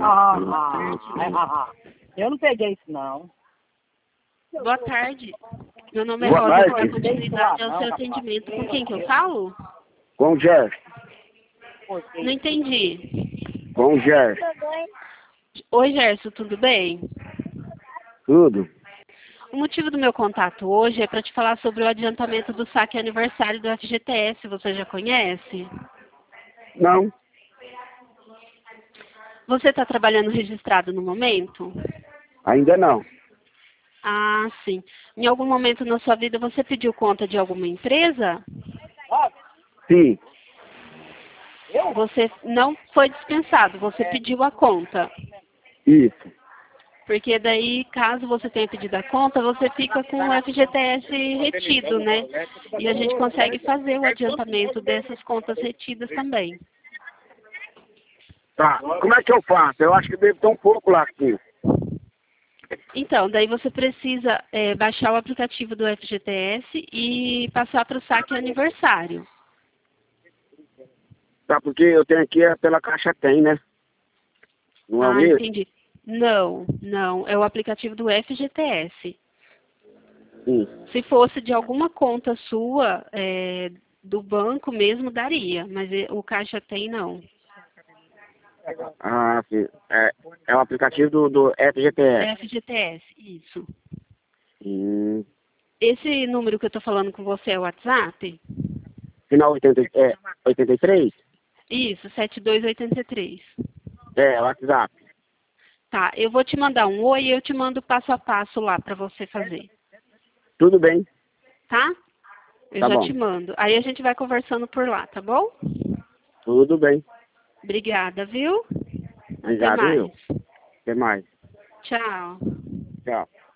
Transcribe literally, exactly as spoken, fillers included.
Ah, ah, ah, eu não peguei isso, não. Boa tarde. Meu nome é Boa Rosa, vou tarde. dar continuidade ao seu atendimento. Com quem que eu falo? Com o Gerson. Não entendi. Com o Gerson. Oi, Gerson, tudo bem? Tudo. O motivo do meu contato hoje é para te falar sobre o adiantamento do saque aniversário do F G T S. Você já conhece? Não. Você está trabalhando registrado no momento? Ainda não. Ah, sim. Em algum momento na sua vida você pediu conta de alguma empresa? Sim. Você não foi dispensado, você pediu a conta. Isso. Porque daí, caso você tenha pedido a conta, você fica com o F G T S retido, né? E a gente consegue fazer o adiantamento dessas contas retidas também. Tá. Como é que eu faço? Eu acho que deve ter um pouco lá aqui. Então, daí você precisa é, baixar o aplicativo do F G T S e passar para o saque aniversário. Tá, porque eu tenho aqui é pela Caixa Tem, né? Não é o Ah, mesmo? entendi. Não, não. É o aplicativo do F G T S. Sim. Se fosse de alguma conta sua, é, do banco mesmo, daria. Mas é- o Caixa Tem, não. Ah, sim. É, é o aplicativo do, do F G T S. F G T S, isso. Hum. Esse número que eu estou falando com você é o WhatsApp? Final oitenta, é, oitenta e três? Isso, sete dois oito três. É, o WhatsApp. Tá, eu vou te mandar um oi e eu te mando passo a passo lá para você fazer. Tudo bem. Tá? Eu Tá já bom. te mando. Aí a gente vai conversando por lá, tá bom? Tudo bem. Obrigada, viu? Até Obrigado, mais. eu. Até mais. Tchau. Tchau.